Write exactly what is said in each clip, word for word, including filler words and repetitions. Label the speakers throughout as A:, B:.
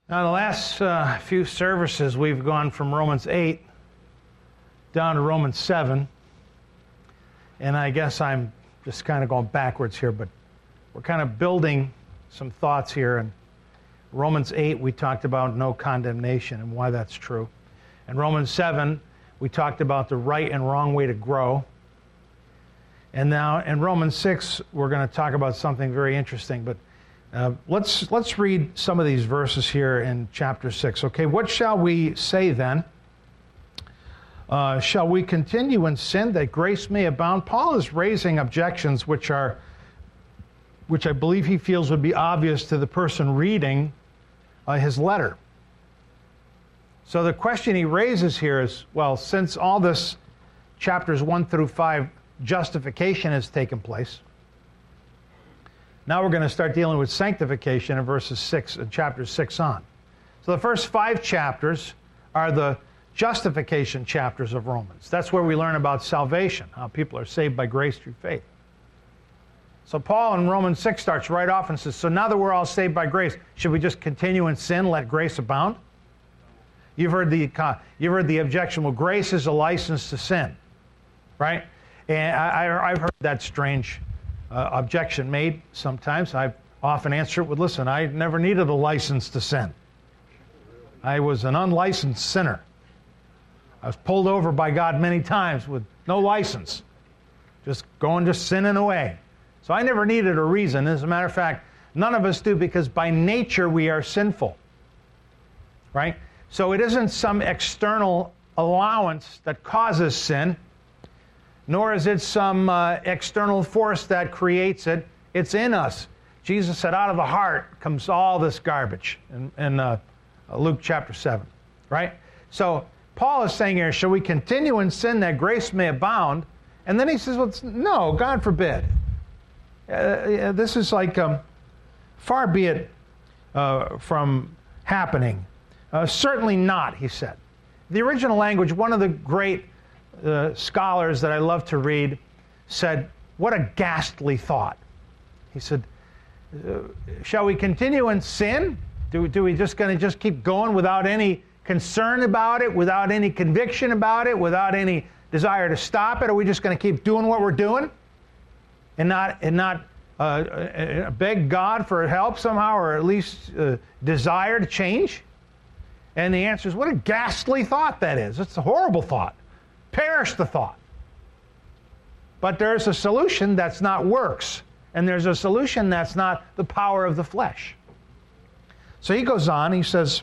A: Now, the last uh, few services, we've gone from Romans eight down to Romans seven. And I guess I'm just kind of going backwards here, but we're kind of building some thoughts here. In Romans eight, we talked about no condemnation and why that's true. In Romans seven, we talked about the right and wrong way to grow. And now in Romans six, we're going to talk about something very interesting. But uh, let's let's read some of these verses here in chapter six. Okay, what shall we say then? Uh, shall we continue in sin that grace may abound? Paul is raising objections which are, which I believe he feels would be obvious to the person reading uh, his letter. So the question he raises here is, well, since all this chapters one through five justification has taken place, now we're going to start dealing with sanctification in verses six and chapter six on. So the first five chapters are the justification chapters of Romans. That's where we learn about salvation, how people are saved by grace through faith. So Paul in Romans six starts right off and says, so now that we're all saved by grace, should we just continue in sin, let grace abound? You've heard the you've heard the objection, well, grace is a license to sin, right? And I, I've heard that strange uh, objection made sometimes. I often answer it with, listen, I never needed a license to sin. I was an unlicensed sinner. I was pulled over by God many times with no license, just going, just sinning away. So I never needed a reason. As a matter of fact, none of us do, because by nature we are sinful, right? So it isn't some external allowance that causes sin, nor is it some uh, external force that creates it. It's in us. Jesus said, out of the heart comes all this garbage in, in uh, Luke chapter seven, right? So Paul is saying here, shall we continue in sin that grace may abound? And then he says, well, no, God forbid. Uh, this is like, um, far be it uh, from happening. Uh, certainly not, he said. The original language, one of the great uh, scholars that I love to read said, what a ghastly thought. He said, uh, shall we continue in sin? Do, do we just going to just keep going without any concern about it, without any conviction about it, without any desire to stop it? Are we just going to keep doing what we're doing and not and not uh, beg God for help somehow, or at least uh, desire to change? And the answer is, what a ghastly thought that is. It's a horrible thought. Perish the thought. But there's a solution that's not works, and there's a solution that's not the power of the flesh. So he goes on, he says,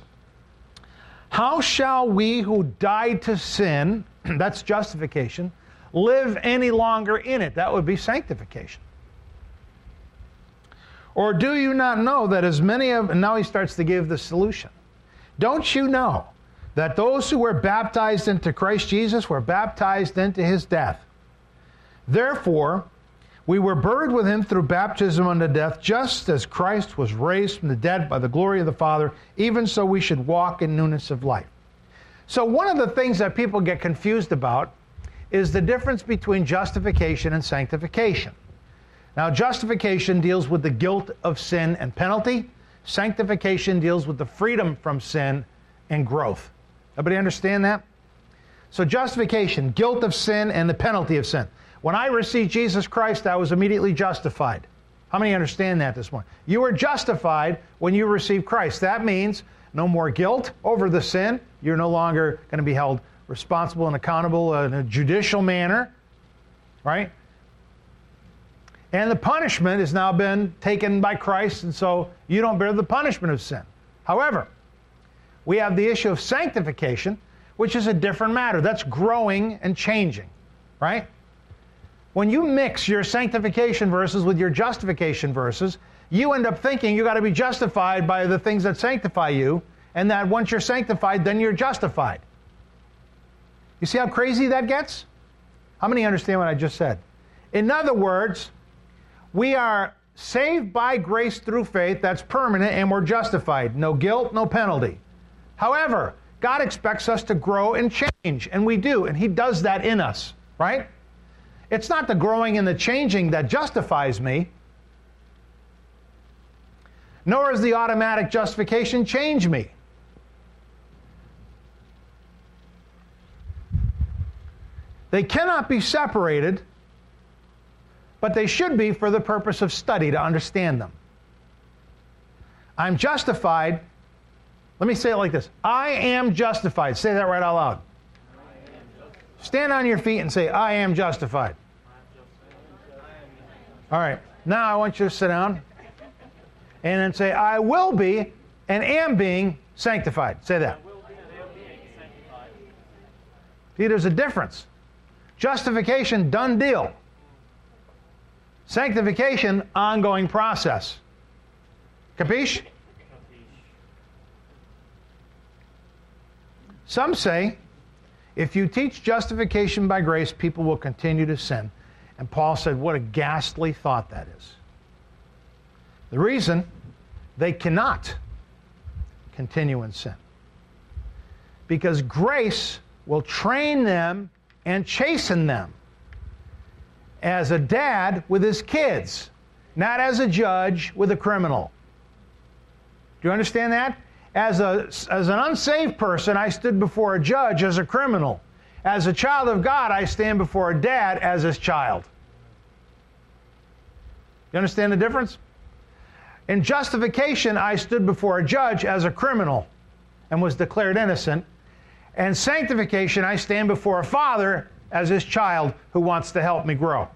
A: how shall we who died to sin, that's justification, live any longer in it? That would be sanctification. Or do you not know that as many of, and now he starts to give the solution. Don't you know that those who were baptized into Christ Jesus were baptized into his death? Therefore, we were buried with him through baptism unto death, just as Christ was raised from the dead by the glory of the Father, even so we should walk in newness of life. So one of the things that people get confused about is the difference between justification and sanctification. Now, justification deals with the guilt of sin and penalty. Sanctification deals with the freedom from sin and growth. Everybody understand that? So justification, guilt of sin and the penalty of sin. When I received Jesus Christ, I was immediately justified. How many understand that this morning? You were justified when you received Christ. That means no more guilt over the sin. You're no longer going to be held responsible and accountable in a judicial manner, right? And the punishment has now been taken by Christ, and so you don't bear the punishment of sin. However, we have the issue of sanctification, which is a different matter. That's growing and changing, right? When you mix your sanctification verses with your justification verses, you end up thinking you got to be justified by the things that sanctify you, and that once you're sanctified, then you're justified. You see how crazy that gets? How many understand what I just said? In other words, we are saved by grace through faith, that's permanent, and we're justified. No guilt, no penalty. However, God expects us to grow and change, and we do, and he does that in us, right? It's not the growing and the changing that justifies me. nor does the automatic justification change me. They cannot be separated, but they should be for the purpose of study to understand them. I'm justified. Let me say it like this. I am justified. Say that right out loud. Stand on your feet and say, I am justified. All right. Now I want you to sit down and then say, I will be and am being sanctified. Say that. See, there's a difference. Justification, done deal. Sanctification, ongoing process. Capiche? Some say, if you teach justification by grace, people will continue to sin. And Paul said, what a ghastly thought that is. The reason, they cannot continue in sin. Because grace will train them and chasten them as a dad with his kids, not as a judge with a criminal. Do you understand that? As a, as an unsaved person, I stood before a judge as a criminal. As a child of God, I stand before a dad as his child. You understand the difference? In justification, I stood before a judge as a criminal and was declared innocent. And sanctification, I stand before a father as his child who wants to help me grow.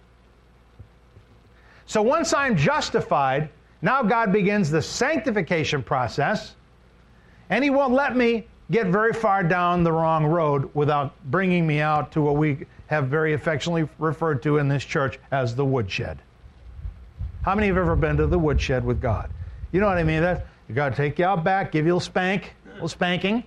A: So once I'm justified, now God begins the sanctification process, and he won't let me get very far down the wrong road without bringing me out to what we have very affectionately referred to in this church as the woodshed. How many have ever been to the woodshed with God? You know what I mean? That you got to take you out back, give you a little spank, a little spanking.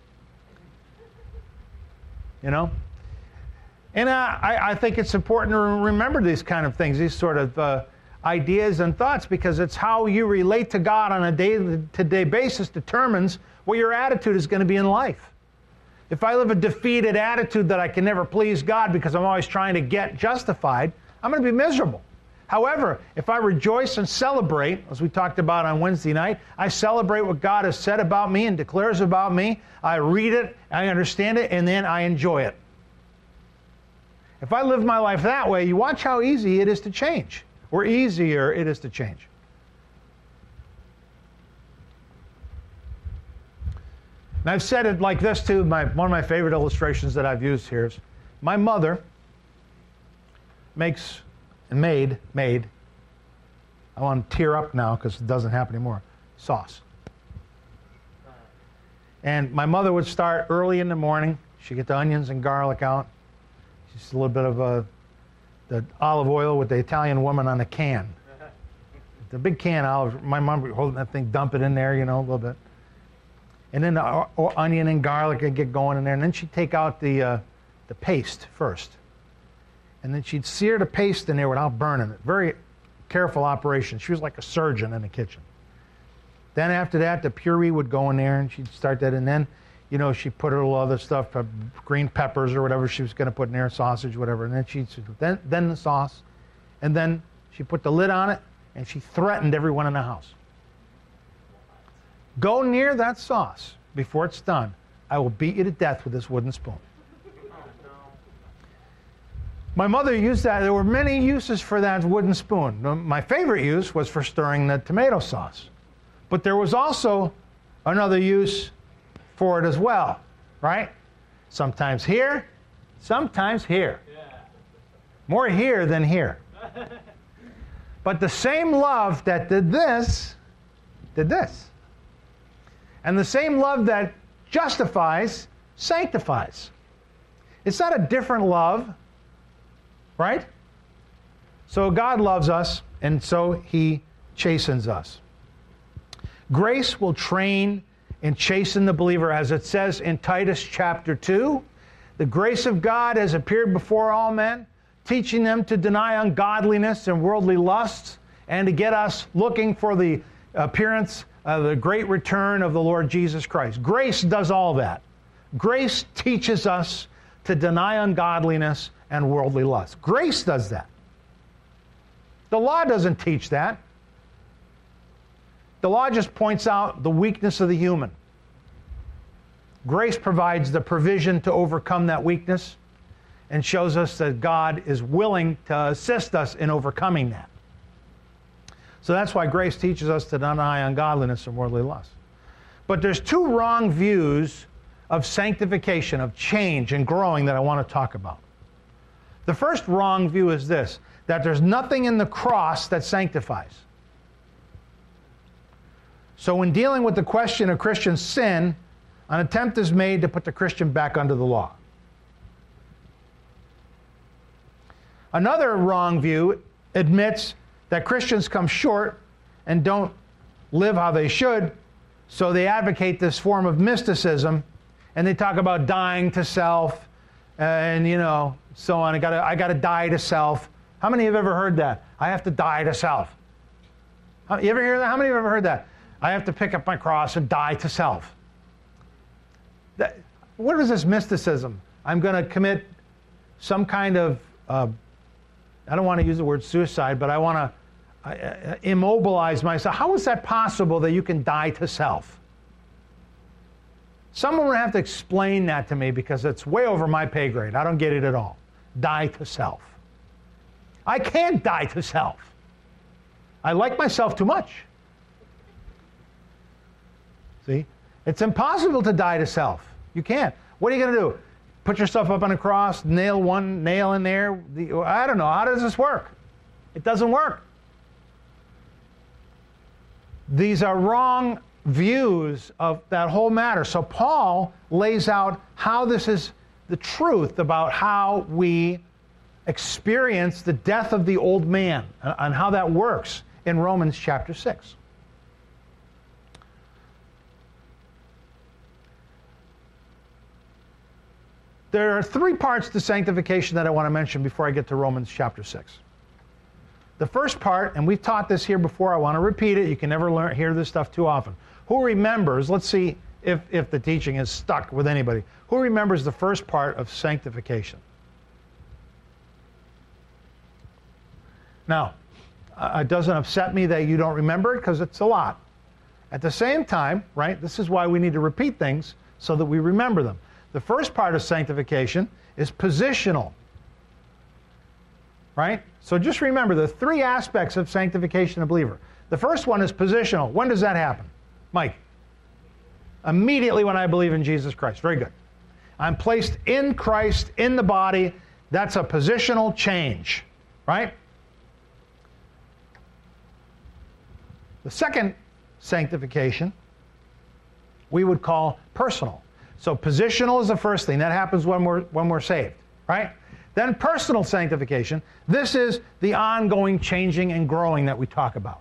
A: You know? And uh, I, I think it's important to remember these kind of things, these sort of uh, ideas and thoughts, because it's how you relate to God on a day-to-day basis determines what your attitude is going to be in life. If I live a defeated attitude that I can never please God because I'm always trying to get justified, I'm going to be miserable. However, if I rejoice and celebrate, as we talked about on Wednesday night, I celebrate what God has said about me and declares about me. I read it, I understand it, and then I enjoy it. If I live my life that way, you watch how easy it is to change, or easier it is to change. And I've said it like this too. My, one of my favorite illustrations that I've used here is my mother makes and made, made, I want to tear up now because it doesn't happen anymore, sauce. And my mother would start early in the morning. She'd get the onions and garlic out. Just a little bit of uh, the olive oil with the Italian woman on the can. The big can of olive, my mom would hold that thing, dump it in there, you know, a little bit. And then the uh, onion and garlic would get going in there. And then she'd take out the, uh, the paste first. And then she'd sear the paste in there without burning it. Very careful operation. She was like a surgeon in the kitchen. Then after that, the puree would go in there, and she'd start that. And then, you know, she'd put her little other stuff, uh, green peppers or whatever she was going to put in there, sausage, whatever. And then she'd then then the sauce, and then she put the lid on it, and she threatened everyone in the house. Go near that sauce before it's done. I will beat you to death with this wooden spoon. My mother used that. There were many uses for that wooden spoon. My favorite use was for stirring the tomato sauce. But there was also another use for it as well, right? Sometimes here, sometimes here. More here than here. But the same love that did this, did this. And the same love that justifies, sanctifies. It's not a different love. Right? So God loves us, and so he chastens us. Grace will train and chasten the believer, as it says in Titus chapter two. The grace of God has appeared before all men, teaching them to deny ungodliness and worldly lusts, and to get us looking for the appearance of the great return of the Lord Jesus Christ. Grace does all that. Grace teaches us to deny ungodliness and worldly lust. Grace does that. The law doesn't teach that. The law just points out the weakness of the human. Grace provides the provision to overcome that weakness and shows us that God is willing to assist us in overcoming that. So that's why grace teaches us to deny ungodliness and worldly lust. But there's two wrong views of sanctification, of change and growing that I want to talk about. The first wrong view is this, that there's nothing in the cross that sanctifies. So when dealing with the question of Christian sin, an attempt is made to put the Christian back under the law. Another wrong view admits that Christians come short and don't live how they should, so they advocate this form of mysticism, and they talk about dying to self, and you know, so on. I gotta, I gotta die to self. How many have ever heard that? I have to die to self. You ever hear that? How many have ever heard that? I have to pick up my cross and die to self. That, what is this mysticism? I'm going to commit some kind of, uh, I don't want to use the word suicide, but I want to uh, immobilize myself. How is that possible that you can die to self? Someone would have to explain that to me because it's way over my pay grade. I don't get it at all. Die to self. I can't die to self. I like myself too much. See? It's impossible to die to self. You can't. What are you going to do? Put yourself up on a cross, nail one nail in there? I don't know. How does this work? It doesn't work. These are wrong views of that whole matter. So Paul lays out how this is the truth about how we experience the death of the old man and how that works in Romans chapter six. There are three parts to sanctification that I want to mention before I get to Romans chapter six. The first part, and we've taught this here before, I want to repeat it. You can never learn, hear this stuff too often. Who remembers, let's see if, if the teaching is stuck with anybody. Who remembers the first part of sanctification? Now, uh, it doesn't upset me that you don't remember it because it's a lot. At the same time, right, this is why we need to repeat things so that we remember them. The first part of sanctification is positional, right? So just remember the three aspects of sanctification of a believer. The first one is positional. When does that happen? Mike? Immediately when I believe in Jesus Christ. Very good. I'm placed in Christ, in the body. That's a positional change, right? The second sanctification we would call personal. So positional is the first thing. That happens when we're, when we're saved, right? Then personal sanctification. This is the ongoing changing and growing that we talk about.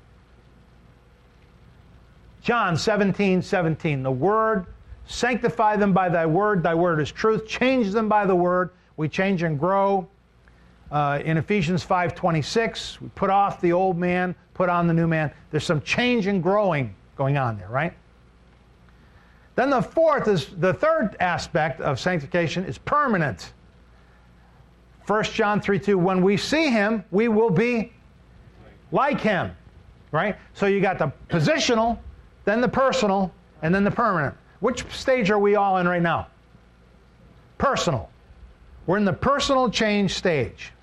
A: John seventeen seventeen, the word, sanctify them by thy word. Thy word is truth. Change them by the word. We change and grow. Uh, in Ephesians five twenty-six, we put off the old man, put on the new man. There's some change and growing going on there, right? Then the fourth is, the third aspect of sanctification is permanent. First John three two, when we see him, we will be like him, right? So you got the positional, then the personal, and then the permanent. Which stage are we all in right now? Personal. We're in the personal change stage.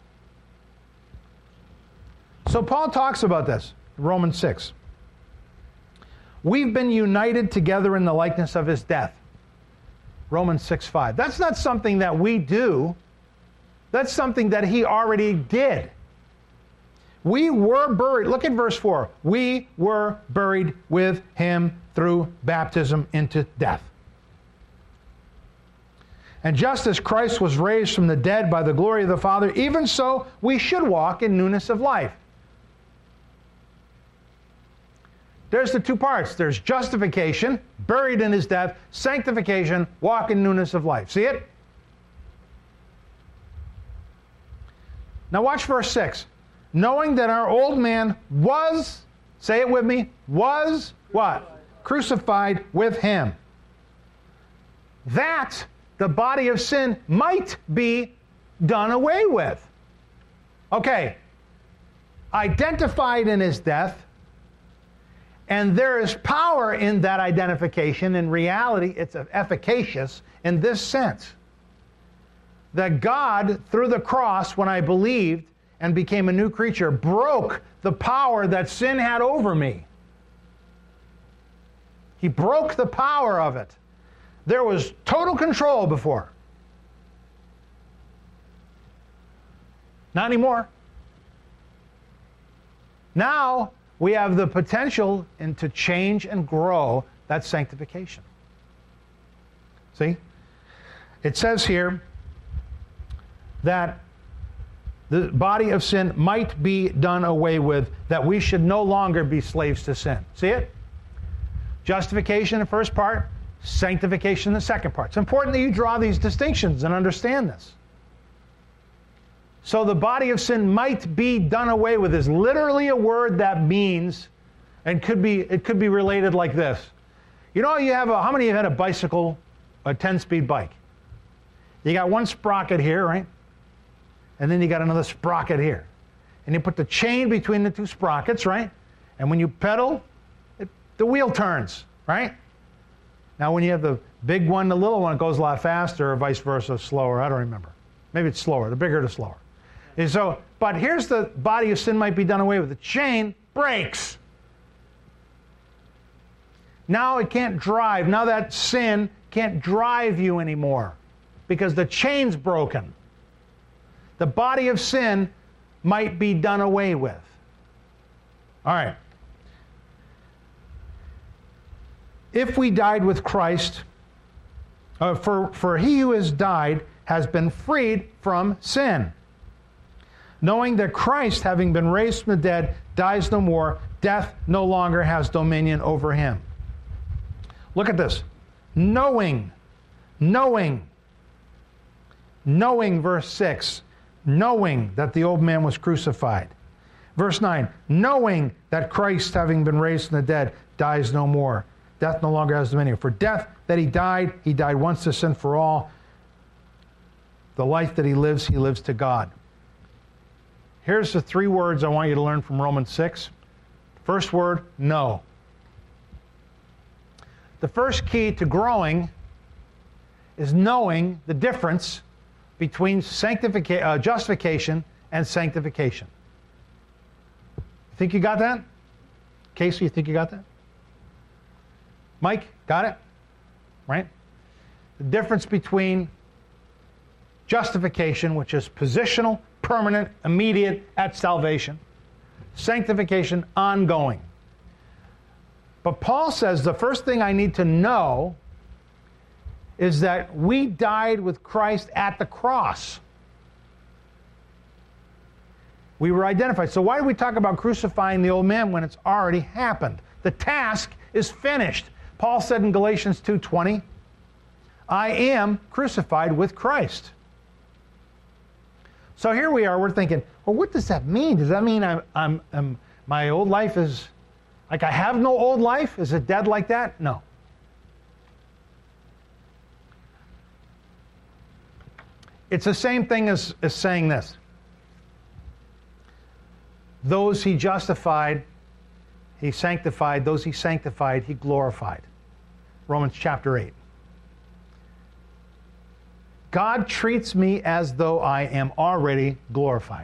A: So Paul talks about this, Romans six. We've been united together in the likeness of his death. Romans six five. That's not something that we do. That's something that he already did. We were buried. Look at verse four. We were buried with him through baptism into death. And just as Christ was raised from the dead by the glory of the Father, even so we should walk in newness of life. There's the two parts. There's justification, buried in his death, sanctification, walk in newness of life. See it? Now watch verse six. Knowing that our old man was, say it with me, was what? Crucified with him. That the body of sin might be done away with. Okay. Identified in his death, And there is power in that identification. In reality, it's efficacious in this sense. That God, through the cross, when I believed and became a new creature, broke the power that sin had over me. He broke the power of it. There was total control before. Not anymore. Now we have the potential in to change and grow that sanctification. See? It says here that the body of sin might be done away with, that we should no longer be slaves to sin. See it? Justification in the first part, sanctification in the second part. It's important that you draw these distinctions and understand this. So the body of sin might be done away with is literally a word that means, and could be it could be related like this. You know, you have a, how many of you had a bicycle, a ten-speed bike? You got one sprocket here, right? And then you got another sprocket here. And you put the chain between the two sprockets, right? And when you pedal, it, the wheel turns, right? Now when you have the big one, the little one, it goes a lot faster, or vice versa, slower. I don't remember. Maybe it's slower. The bigger, the slower. And so, but here's the body of sin might be done away with. The chain breaks. Now it can't drive. Now that sin can't drive you anymore because the chain's broken. The body of sin might be done away with. All right. If we died with Christ, uh, for, for he who has died has been freed from sin. Knowing that Christ, having been raised from the dead, dies no more, death no longer has dominion over him. Look at this. Knowing, knowing, knowing, verse six, knowing that the old man was crucified. Verse nine, knowing that Christ, having been raised from the dead, dies no more. Death no longer has dominion. For death that he died, he died once to sin for all. The life that he lives, he lives to God. Here's the three words I want you to learn from Romans six. First word, know. The first key to growing is knowing the difference between sanctification, uh, justification and sanctification. Think you got that? Casey, you think you got that? Mike, got it? Right? The difference between justification, which is positional, permanent, immediate at salvation. Sanctification, ongoing. But Paul says the first thing I need to know is that we died with Christ at the cross. We were identified. So why do we talk about crucifying the old man when it's already happened? The task is finished. Paul said in Galatians two twenty, I am crucified with Christ. So here we are, we're thinking, well, what does that mean? Does that mean I'm, I'm, I'm, my old life is, like I have no old life? Is it dead like that? No. It's the same thing as, as saying this. Those he justified, he sanctified. Those he sanctified, he glorified. Romans chapter eight. God treats me as though I am already glorified.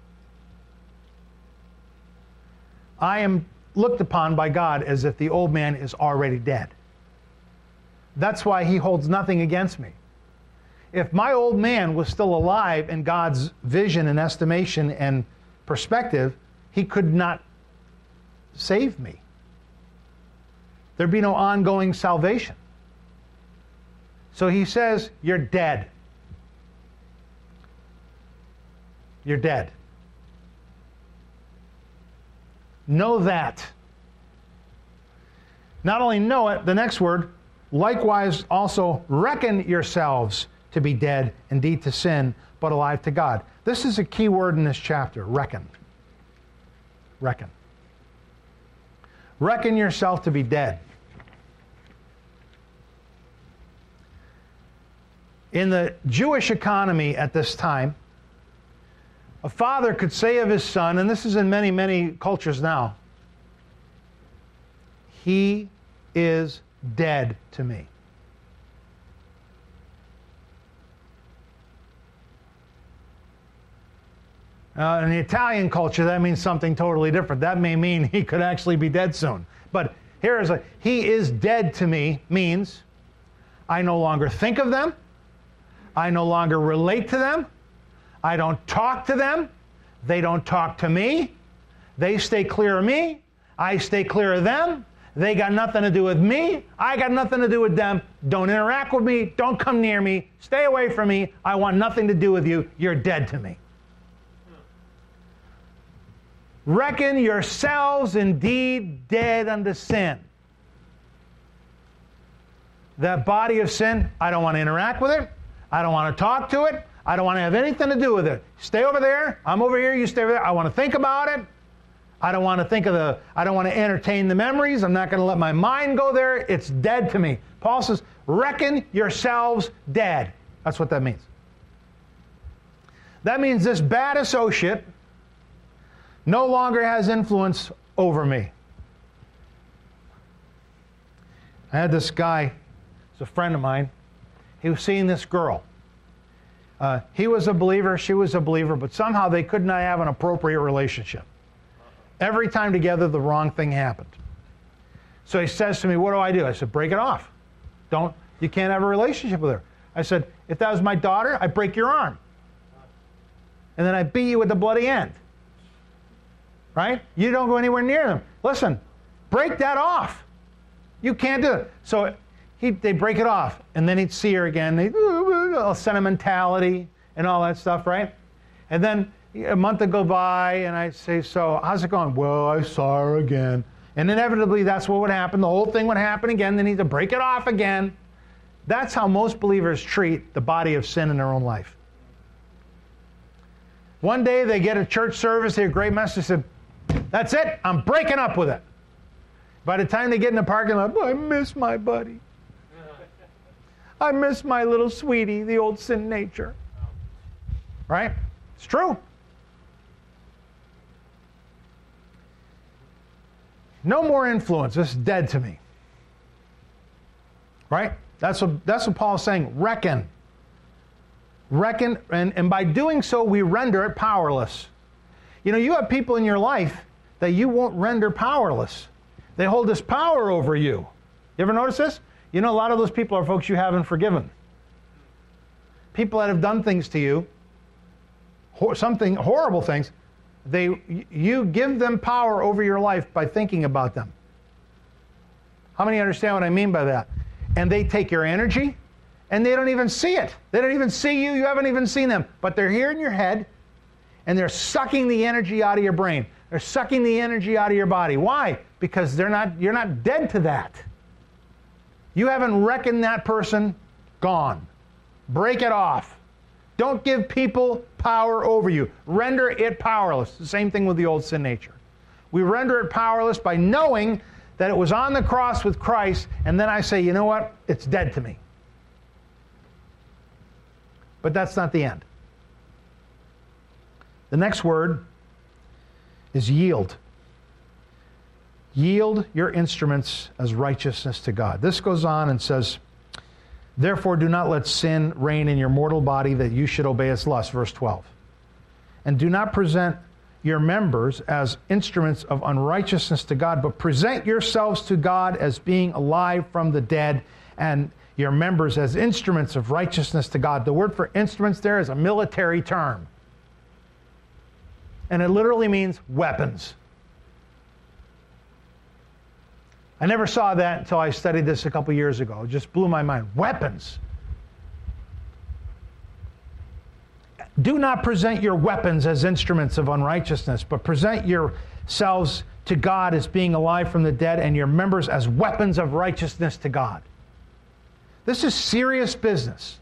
A: I am looked upon by God as if the old man is already dead. That's why he holds nothing against me. If my old man was still alive in God's vision and estimation and perspective, he could not save me. There'd be no ongoing salvation. So he says, you're dead. You're dead. Know that. Not only know it, the next word, likewise also reckon yourselves to be dead, indeed to sin, but alive to God. This is a key word in this chapter, reckon. Reckon. Reckon yourself to be dead. In the Jewish economy at this time, a father could say of his son, and this is in many, many cultures now, he is dead to me. Uh, in the Italian culture, that means something totally different. That may mean he could actually be dead soon. But here is a, he is dead to me means I no longer think of them. I no longer relate to them. I don't talk to them. They don't talk to me. They stay clear of me. I stay clear of them. They got nothing to do with me. I got nothing to do with them. Don't interact with me. Don't come near me. Stay away from me. I want nothing to do with you. You're dead to me. Reckon yourselves indeed dead unto sin. That body of sin, I don't want to interact with it. I don't want to talk to it. I don't want to have anything to do with it. Stay over there. I'm over here. You stay over there. I want to think about it. I don't want to think of the, I don't want to entertain the memories. I'm not going to let my mind go there. It's dead to me. Paul says, reckon yourselves dead. That's what that means. That means this bad associate no longer has influence over me. I had this guy, he's a friend of mine, he was seeing this girl. Uh, he was a believer, she was a believer, but somehow they could not have an appropriate relationship. Every time together, the wrong thing happened. So he says to me, what do I do? I said, break it off. Don't, you can't have a relationship with her. I said, if that was my daughter, I'd break your arm. And then I'd beat you with the bloody end. Right? You don't go anywhere near them. Listen, break that off. You can't do it. So he, they break it off, and then he'd see her again. They, uh, sentimentality and all that stuff, right? And then a month would go by, and I'd say, so how's it going? Well, I saw her again. And inevitably, that's what would happen. The whole thing would happen again. They need to break it off again. That's how most believers treat the body of sin in their own life. One day, they get a church service, they hear a great message, they said, that's it, I'm breaking up with it. By the time they get in the parking lot, oh, I miss my buddy. I miss my little sweetie, the old sin nature. Right? It's true. No more influence. This is dead to me. Right? That's what, that's what Paul is saying. Reckon. Reckon, and, and by doing so, we render it powerless. You know, you have people in your life that you won't render powerless. They hold this power over you. You ever notice this? You know, a lot of those people are folks you haven't forgiven. People that have done things to you, something, horrible things, they, you give them power over your life by thinking about them. How many understand what I mean by that? And they take your energy, and they don't even see it. They don't even see you. You haven't even seen them. But they're here in your head, and they're sucking the energy out of your brain. They're sucking the energy out of your body. Why? Because they're not, you're not dead to that. You haven't reckoned that person gone. Break it off. Don't give people power over you. Render it powerless. The same thing with the old sin nature. We render it powerless by knowing that it was on the cross with Christ, and then I say, you know what? It's dead to me. But that's not the end. The next word is yield. Yield your instruments as righteousness to God. This goes on and says, therefore do not let sin reign in your mortal body that you should obey its lust, verse twelve. And do not present your members as instruments of unrighteousness to God, but present yourselves to God as being alive from the dead, and your members as instruments of righteousness to God. The word for instruments there is a military term. And it literally means weapons. I never saw that until I studied this a couple years ago. It just blew my mind. Weapons. Do not present your weapons as instruments of unrighteousness, but present yourselves to God as being alive from the dead, and your members as weapons of righteousness to God. This is serious business.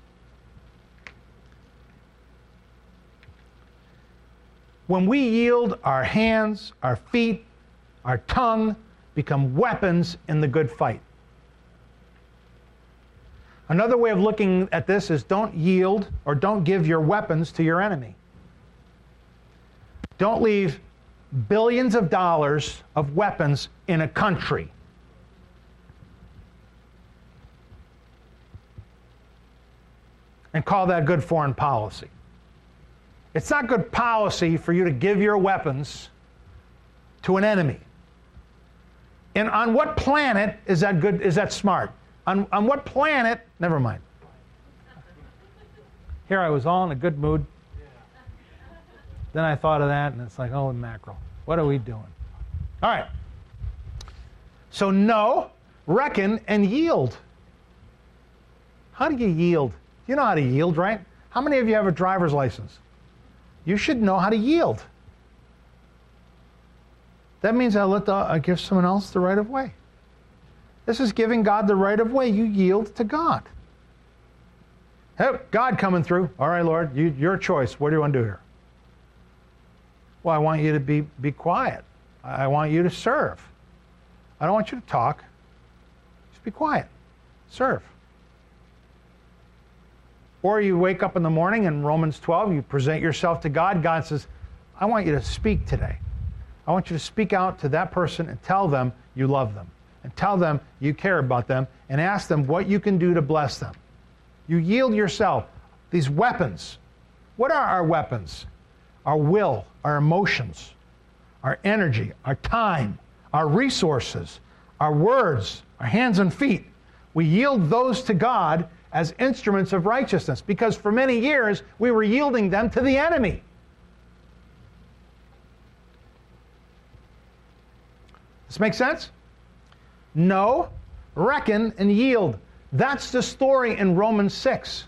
A: When we yield, our hands, our feet, our tongue become weapons in the good fight. Another way of looking at this is don't yield or don't give your weapons to your enemy. Don't leave billions of dollars of weapons in a country. and call that good foreign policy. It's not good policy for you to give your weapons to an enemy. And on what planet is that good? Is that smart? On, on what planet? Never mind. Here I was all in a good mood. Then I thought of that, and it's like, oh, mackerel. What are we doing? All right. So know, reckon, and yield. How do you yield? You know how to yield, right? How many of you have a driver's license? You should know how to yield. That means I let the, I give someone else the right of way. This is giving God the right of way. You yield to God. Hey, God coming through. All right, Lord, you, your choice. What do you want to do here? Well, I want you to be, be quiet. I want you to serve. I don't want you to talk. Just be quiet. Serve. Or you wake up in the morning in Romans twelve, you present yourself to God. God says, I want you to speak today. I want you to speak out to that person and tell them you love them. And tell them you care about them. And ask them what you can do to bless them. You yield yourself. These weapons. What are our weapons? Our will, our emotions, our energy, our time, our resources, our words, our hands and feet. We yield those to God as instruments of righteousness, because for many years we were yielding them to the enemy. This make sense? Know, reckon, and yield. That's the story in Romans six.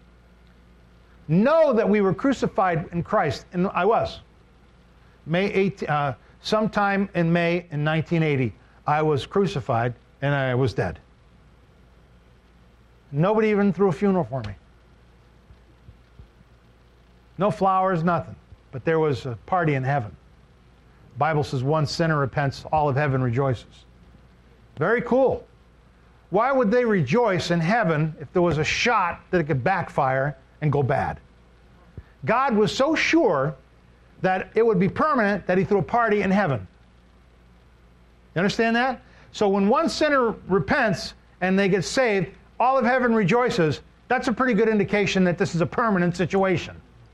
A: Know that we were crucified in Christ, and I was. May eighteenth, uh, sometime in May in nineteen eighty, I was crucified and I was dead. Nobody even threw a funeral for me. No flowers, nothing. But there was a party in heaven. The Bible says one sinner repents, all of heaven rejoices. Very cool. Why would they rejoice in heaven if there was a shot that it could backfire and go bad? God was so sure that it would be permanent that he threw a party in heaven. You understand that? So when one sinner repents and they get saved, all of heaven rejoices. That's a pretty good indication that this is a permanent situation.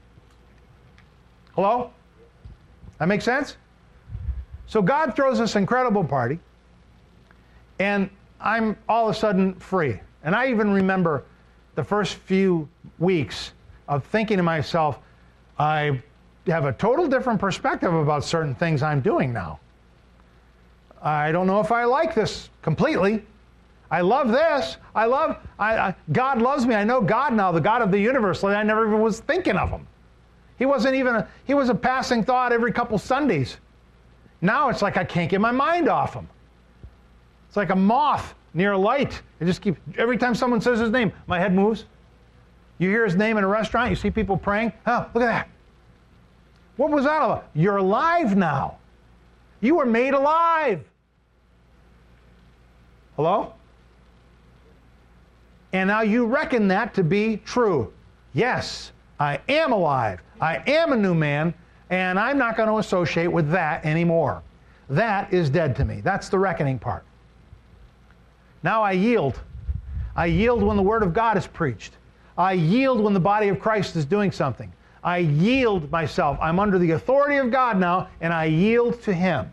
A: Hello? That make sense? So God throws this incredible party, and I'm all of a sudden free. And I even remember the first few weeks of thinking to myself, I have a total different perspective about certain things I'm doing now. I don't know if I like this completely. I love this. I love, I, I, God loves me. I know God now, the God of the universe. Like I never even was thinking of him. He wasn't even, a, he was a passing thought every couple Sundays. Now it's like I can't get my mind off him. It's like a moth near a light. I just keep, every time someone says his name, my head moves. You hear his name in a restaurant, you see people praying. Oh, look at that. What was that about? You're alive now. You were made alive. Hello? And now you reckon that to be true. Yes, I am alive. I am a new man, and I'm not going to associate with that anymore. That is dead to me. That's the reckoning part. Now I yield. I yield when the Word of God is preached. I yield when the body of Christ is doing something. I yield myself. I'm under the authority of God now, and I yield to Him.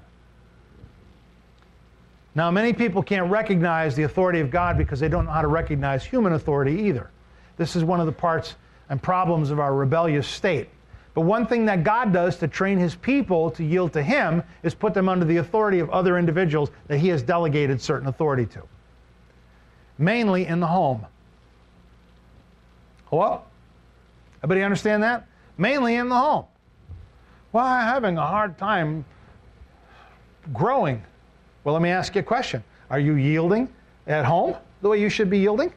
A: Now, many people can't recognize the authority of God because they don't know how to recognize human authority either. This is one of the parts and problems of our rebellious state. But one thing that God does to train His people to yield to Him is put them under the authority of other individuals that He has delegated certain authority to. Mainly in the home. Hello? Everybody understand that? Mainly in the home. Well, I'm having a hard time growing. Well, let me ask you a question. Are you yielding at home the way you should be yielding?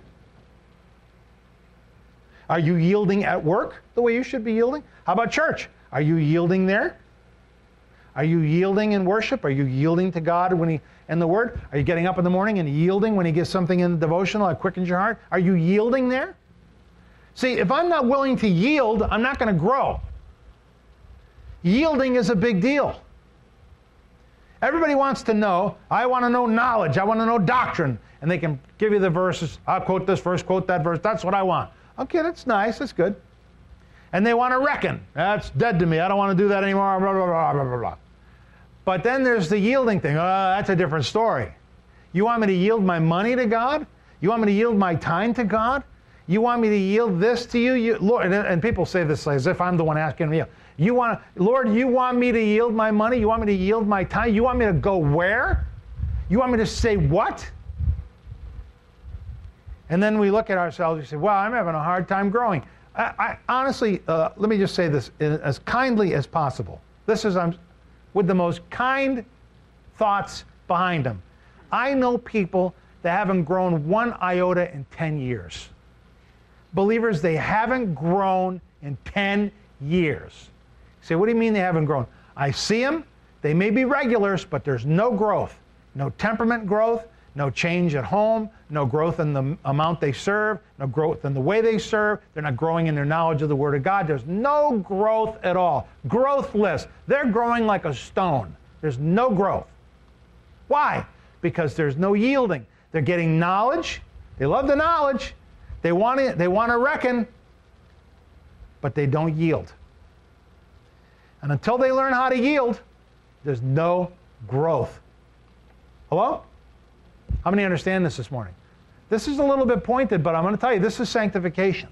A: Are you yielding at work the way you should be yielding? How about church? Are you yielding there? Are you yielding in worship? Are you yielding to God when He in the Word? Are you getting up in the morning and yielding when He gives something in the devotional that quickens your heart? Are you yielding there? See, if I'm not willing to yield, I'm not going to grow. Yielding is a big deal. Everybody wants to know. I want to know knowledge. I want to know doctrine. And they can give you the verses. I'll quote this verse, quote that verse. That's what I want. Okay, that's nice. That's good. And they want to reckon. That's dead to me. I don't want to do that anymore. Blah, blah, blah, blah, blah, blah. But then there's the yielding thing. Uh, that's a different story. You want me to yield my money to God? You want me to yield my time to God? You want me to yield this to you? you Lord, and, and people say this as if I'm the one asking me. You want, Lord, you want me to yield my money? You want me to yield my time? You want me to go where? You want me to say what? And then we look at ourselves and say, well, I'm having a hard time growing. I, I honestly, uh, let me just say this as kindly as possible. This is I'm, with the most kind thoughts behind them. I know people that haven't grown one iota in ten years. Believers, they haven't grown in ten years. You say, what do you mean they haven't grown? I see them. They may be regulars, but there's no growth. No temperament growth, no change at home, no growth in the amount they serve, no growth in the way they serve. They're not growing in their knowledge of the Word of God. There's no growth at all. Growthless. They're growing like a stone. There's no growth. Why? Because there's no yielding. They're getting knowledge. They love the knowledge. They want it, they want to reckon, but they don't yield. And until they learn how to yield, there's no growth. Hello? How many understand this this morning? This is a little bit pointed, but I'm going to tell you, this is sanctification.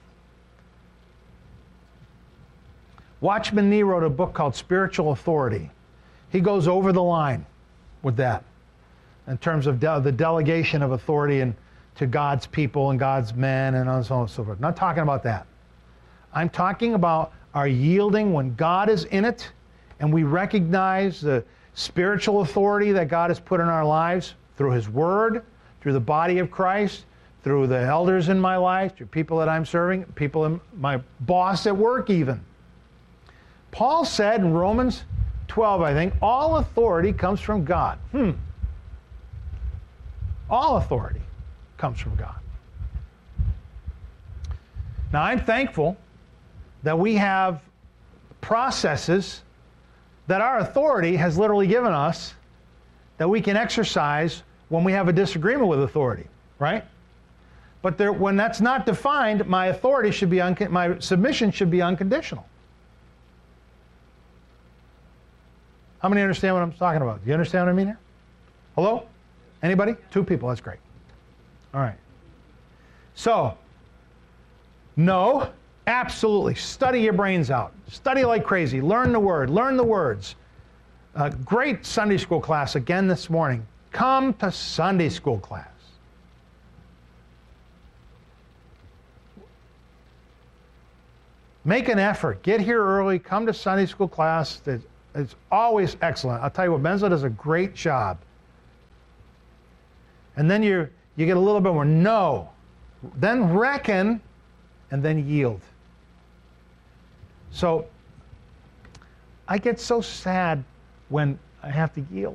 A: Watchman Nee wrote a book called Spiritual Authority. He goes over the line with that in terms of de- the delegation of authority and to God's people and God's men and so on and so forth. I'm not talking about that. I'm talking about our yielding when God is in it and we recognize the spiritual authority that God has put in our lives through His Word, through the body of Christ, through the elders in my life, through people that I'm serving, people in my boss at work even. Paul said in Romans twelve, I think, all authority comes from God. Hmm. All authority comes from God. Now, I'm thankful that we have processes that our authority has literally given us that we can exercise when we have a disagreement with authority, right? But there, when that's not defined, my authority should be, un- my submission should be unconditional. How many understand what I'm talking about? Do you understand what I mean here? Hello? Anybody? Two people, that's great. All right. So, no, absolutely. Study your brains out. Study like crazy. Learn the Word. Learn the words. A great Sunday school class again this morning. Come to Sunday school class. Make an effort. Get here early. Come to Sunday school class. It's always excellent. I'll tell you what, Benzo does a great job. And then you you get a little bit more no. Then reckon, and then yield. So I get so sad when I have to yield.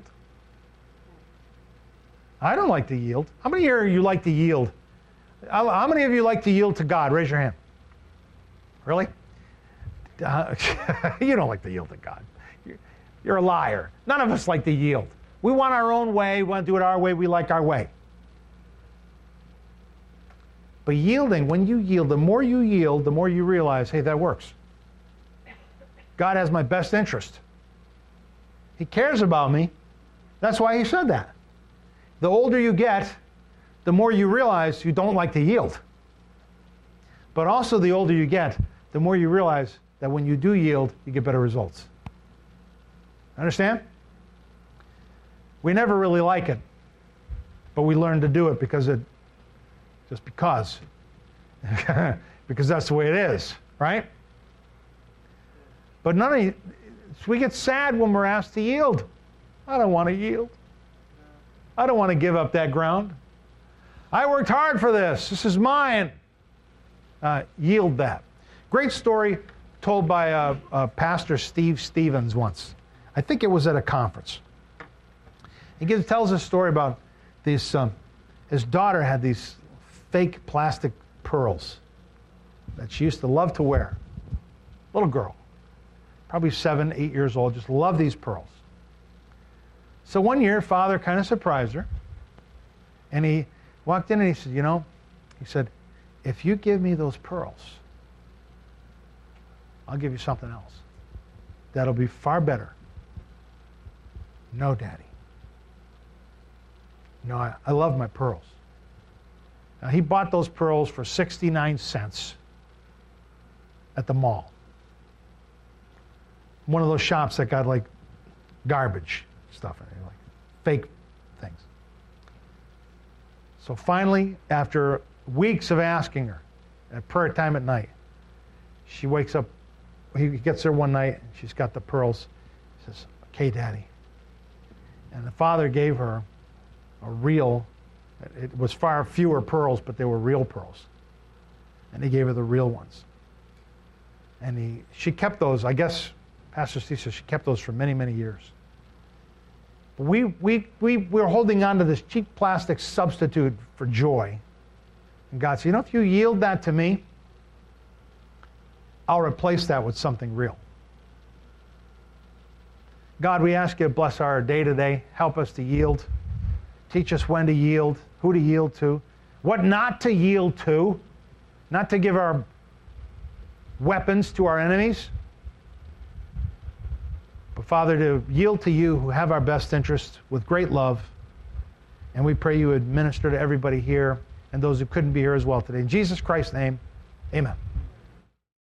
A: I don't like to yield. How many here you like to yield? How many of you like to yield to God? Raise your hand. Really? Uh, you don't like to yield to God. You're, you're a liar. None of us like to yield. We want our own way. We want to do it our way. We like our way. But yielding, when you yield, the more you yield, the more you realize, hey, that works. God has my best interest. He cares about me. That's why He said that. The older you get, the more you realize you don't like to yield. But also the older you get, the more you realize that when you do yield, you get better results. Understand? We never really like it, but we learn to do it because it, just because. Because that's the way it is, right? But none of we get sad when we're asked to yield. I don't want to yield. I don't want to give up that ground. I worked hard for this. This is mine. Uh, yield that. Great story told by uh, uh, Pastor Steve Stevens once. I think it was at a conference. He gives, tells a story about these. Um, his daughter had these fake plastic pearls that she used to love to wear. Little girl, probably seven, eight years old, just loved these pearls. So one year, Father kind of surprised her. And he walked in and he said, you know, he said, if you give me those pearls, I'll give you something else. That'll be far better. No, Daddy. No, I, I love my pearls. Now, he bought those pearls for sixty-nine cents at the mall. One of those shops that got like garbage stuff in it, like fake things. So finally, after weeks of asking her at prayer time at night, she wakes up, he gets there one night, and she's got the pearls. He says, okay, Daddy. And the Father gave her a real, it was far fewer pearls, but they were real pearls. And he gave her the real ones. And he, she kept those, I guess, Pastor Steve says she kept those for many, many years. We, we, we, we were holding on to this cheap plastic substitute for joy. And God said, you know, if you yield that to me, I'll replace that with something real. God, we ask you to bless our day today. Help us to yield. Teach us when to yield, who to yield to, what not to yield to, not to give our weapons to our enemies. But Father, to yield to you who have our best interest with great love. And we pray you would minister to everybody here and those who couldn't be here as well today. In Jesus Christ's name, amen.